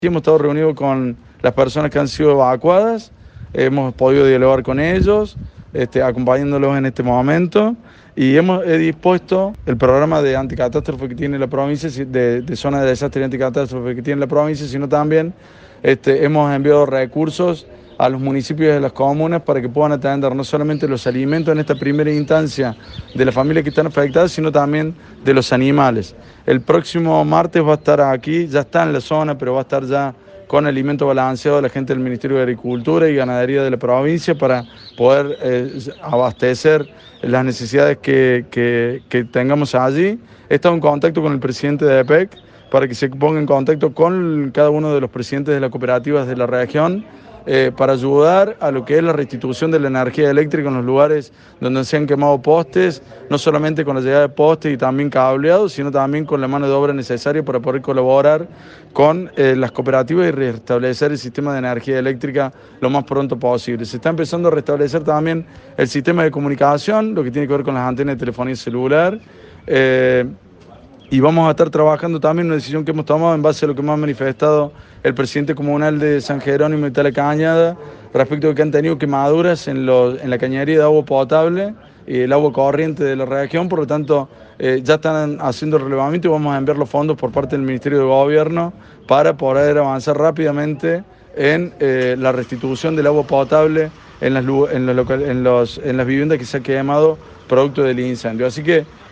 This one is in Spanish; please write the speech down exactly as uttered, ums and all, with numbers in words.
Hemos estado reunidos con las personas que han sido evacuadas, hemos podido dialogar con ellos, este, acompañándolos en este momento, y hemos he dispuesto el programa de anticatástrofe que tiene la provincia, de, de zona de desastre y anticatástrofe que tiene la provincia, sino también este, hemos enviado recursos a los municipios de las comunas para que puedan atender no solamente los alimentos en esta primera instancia de las familias que están afectadas, sino también de los animales. El próximo martes va a estar aquí, ya está en la zona, pero va a estar ya con alimento balanceado la gente del Ministerio de Agricultura y Ganadería de la provincia para poder eh, abastecer las necesidades que, que, que tengamos allí. He estado en contacto con el presidente de E P E C para que se ponga en contacto con cada uno de los presidentes de las cooperativas de la región, Eh, para ayudar a lo que es la restitución de la energía eléctrica en los lugares donde se han quemado postes, no solamente con la llegada de postes y también cableados, sino también con la mano de obra necesaria para poder colaborar con eh, las cooperativas y restablecer el sistema de energía eléctrica lo más pronto posible. Se está empezando a restablecer también el sistema de comunicación, lo que tiene que ver con las antenas de telefonía celular, eh, y vamos a estar trabajando también una decisión que hemos tomado en base a lo que me ha manifestado el presidente comunal de San Jerónimo y Tala Cañada respecto de que han tenido quemaduras en, los, en la cañería de agua potable y el agua corriente de la región. Por lo tanto, eh, ya están haciendo el relevamiento y vamos a enviar los fondos por parte del Ministerio de Gobierno para poder avanzar rápidamente en eh, la restitución del agua potable en las, en, los local, en, los, en las viviendas que se han quemado producto del incendio. Así que